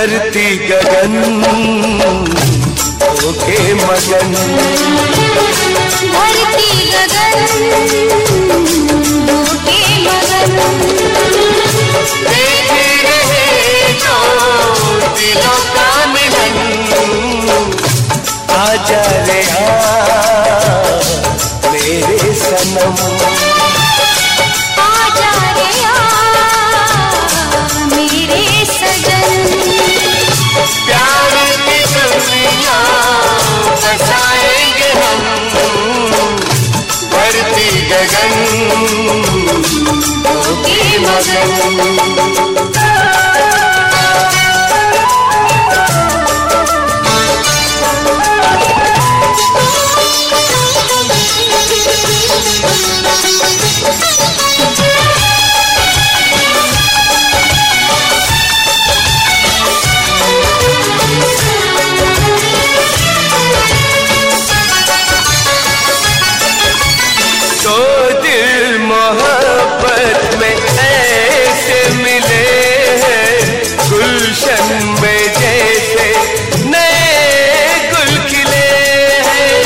धरती गगन होके मगन, धरती गगन होके मगन, देखते रहे जो दिलों का मिलन। आजा रे आ मेरे सनम, आजा रे आ मेरे सजन, प्यार की दुनिया बसाएंगे हम, धरती गगन होके मगन। तो दिल मोहब्बत में ऐसे मिले हैं, गुलशन में जैसे नए गुल खिले हैं।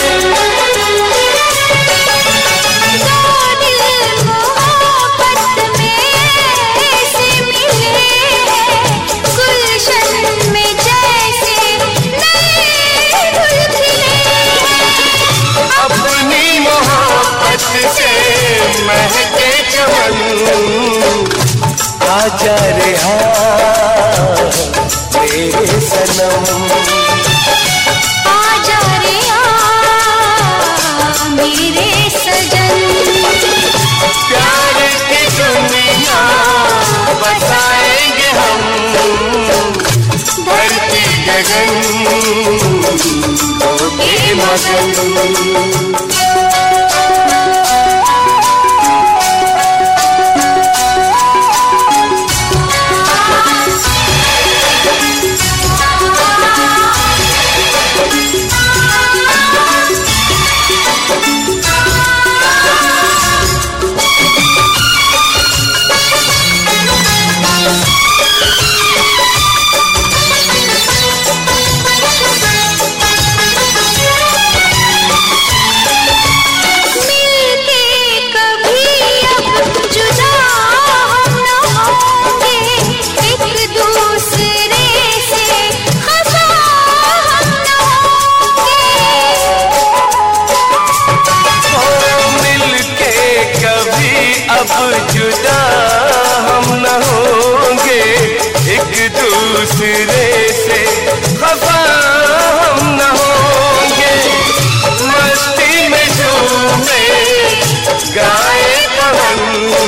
दो दिल मोहब्बत में ऐसे मिले हैं, गुलशन में जैसे नए गुल खिले हैं। अपनी मोहब्बत से महके चमन, आजा रे आ मेरे सनम, आजा रे आ मेरे सजन, प्यार की दुनिया बसाएंगे हम, धरती गगन होके मगन। अब जुदा हम न होंगे, एक दूसरे से खफा हम न होंगे, मस्ती में झूमे गाए पवन।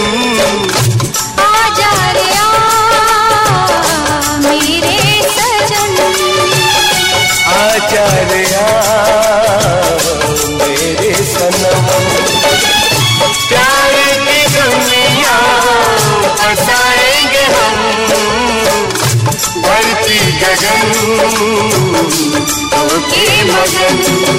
आजा रे आ मेरे सजन, आजा रे आ मेरे सनम, प्यार की दुनिया बसाएंगे हम, धरती गगन होके मगन।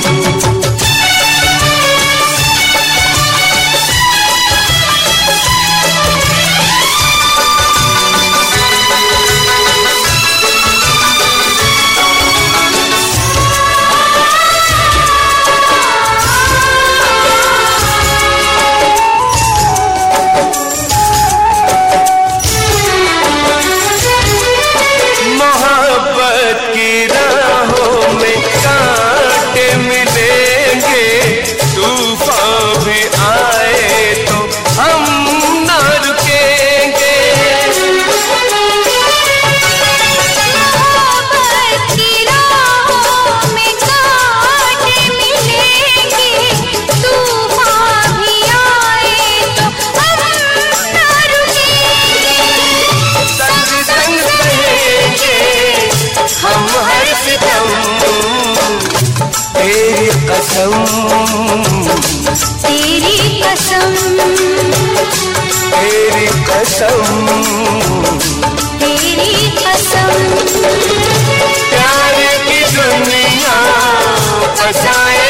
मोहब्बत की राहों में कांटे मिलेंगे, तूफान भी आए तो हम न रुकेंगे। मोहब्बत की राहों में कांटे मिलेंगे, तूफान भी आए तो हम न रुकेंगे। संग संग रहेंगे हम हर सितम, तेरी कसम, तेरी कसम, तेरी कसम, तेरी कसम, प्यार की दुनिया बसाए